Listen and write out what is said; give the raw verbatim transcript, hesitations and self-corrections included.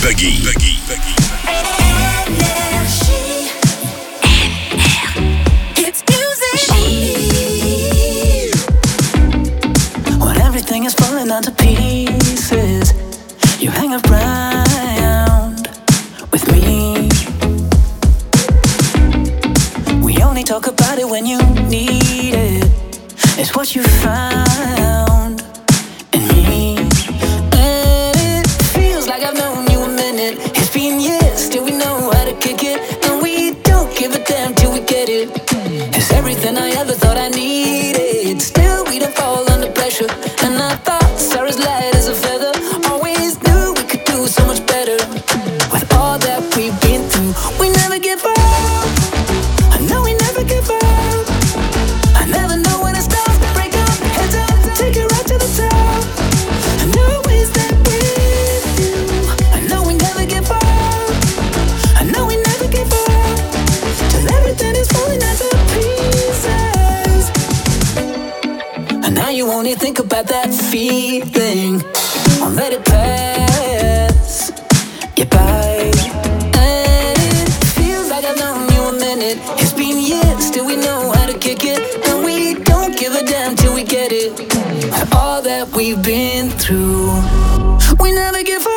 Peggy. Peggy. Peggy. Everything is falling onto pieces. You hang around with me. We only talk about it when you need it. It's what you found in me. And it feels like I've known you a minute. It's been years, still we know how to kick it. And we don't give a damn till we get it. It's everything I ever thought I needed. Still we don't fall under pressure. And I thought Sarah's light as a feather. Always knew we could do so much better. With all that we've been through, we never give up. I know we never give up. I never know when it starts to break up. Heads up, take it right to the top. I know it's that with you. I know we never give up. I know we never give up. Till everything is falling as a pieces. And now you only think about that feeling. Won't let it pass you by. And it feels like I've known you a minute. It's been years, still we know how to kick it. And we don't give a damn till we get it. All that we've been through, we never give up.